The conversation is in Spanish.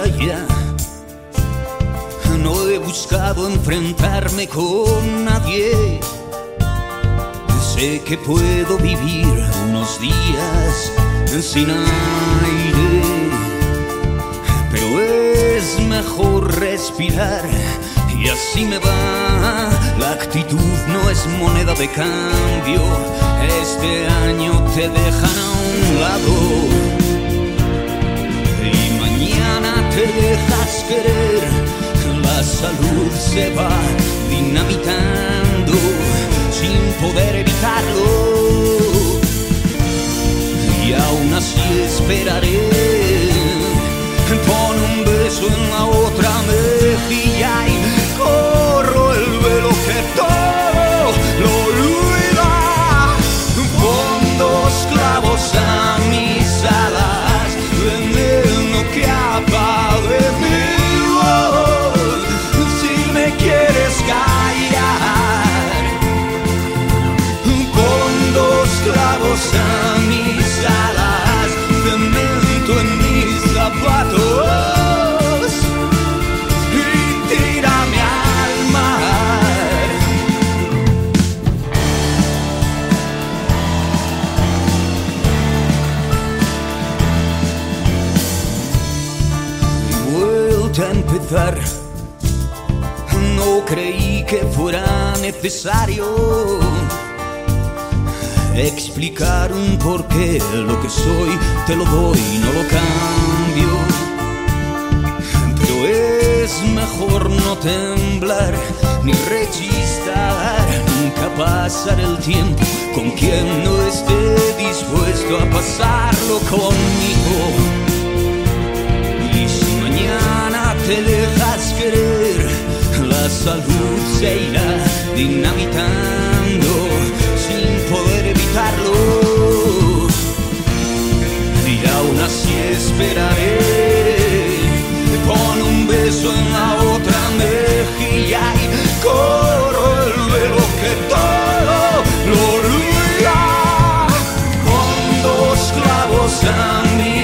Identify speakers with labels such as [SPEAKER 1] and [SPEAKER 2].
[SPEAKER 1] ya. No he buscado enfrentarme con nadie. Sé que puedo vivir unos días sin aire, pero es mejor respirar y así me va. La actitud no es moneda de cambio. Este año te dejan a un lado y mañana te dejas querer. La salud se va dinamitando sin poder evitarlo, y aún así esperaré. Pon un beso en la otra mejilla y corro el velo que todo lo olvida. Pon dos clavos a mis alas, veneno que apague mi voz. Si me quieres callar, pon dos clavos a mis alas, cemento en mis zapatos y tírame al mar. Y vuelta a empezar. No creí que fuera necesario explicar un porqué. Lo que soy te lo doy, no lo cambio. Pero es mejor no temblar ni rechistar. Nunca pasar el tiempo con quien no esté dispuesto a pasarlo conmigo. Y si mañana te dejas querer, la salud se irá dinamitando sin poder evitarlo, y aún así esperaré. Pon un beso en la otra mejilla y corro el velo que todo lo olvida. Con dos clavos a mí